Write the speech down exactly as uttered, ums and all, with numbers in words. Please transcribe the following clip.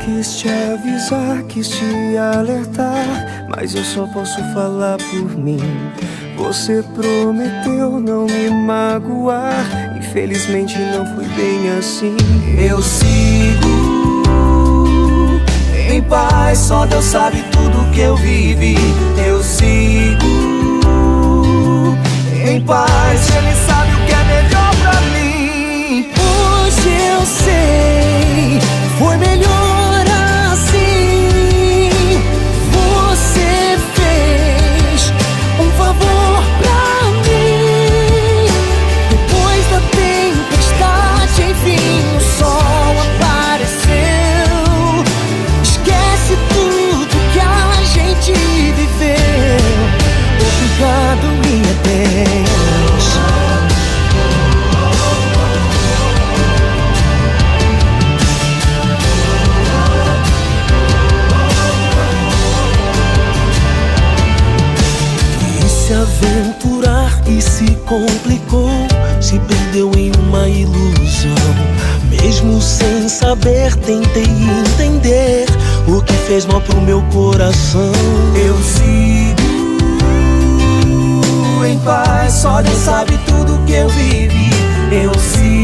Quis te avisar, quis te alertar, mas eu só posso falar por mim. Você prometeu não me magoar, infelizmente não foi bem assim. Eu sigo em paz, só Deus sabe tudo que eu vivi. Eu sigo em paz, Ele sabe o que é melhor pra mim. Hoje eu sei, foi melhor assim. Você fez um favor pra mim. Depois da tempestade, enfim, o sol apareceu. Esquece tudo que a gente viveu. Obrigado, minha Deus. Se aventurar e se complicou, se perdeu em uma ilusão. Mesmo sem saber, tentei entender o que fez mal pro meu coração. Eu sigo em paz, só Deus sabe tudo que eu vivi. Eu sigo